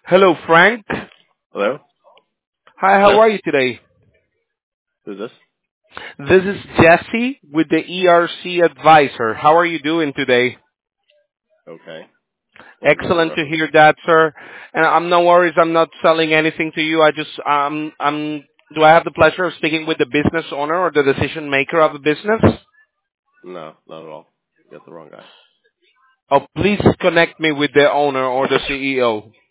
Hello, Frank. Hello? Hi, how Yes? are you today? Who's this? This is Jesse with the ERC Advisor. How are you doing today? Okay. What is this in Excellent to reference hear to? that, sir. And I'm no worries. I'm not selling anything to you. I just, do I have the pleasure of speaking with the business owner or the decision maker of the business? No, not at all. You got the wrong guy. Oh, please connect me with the owner or the CEO.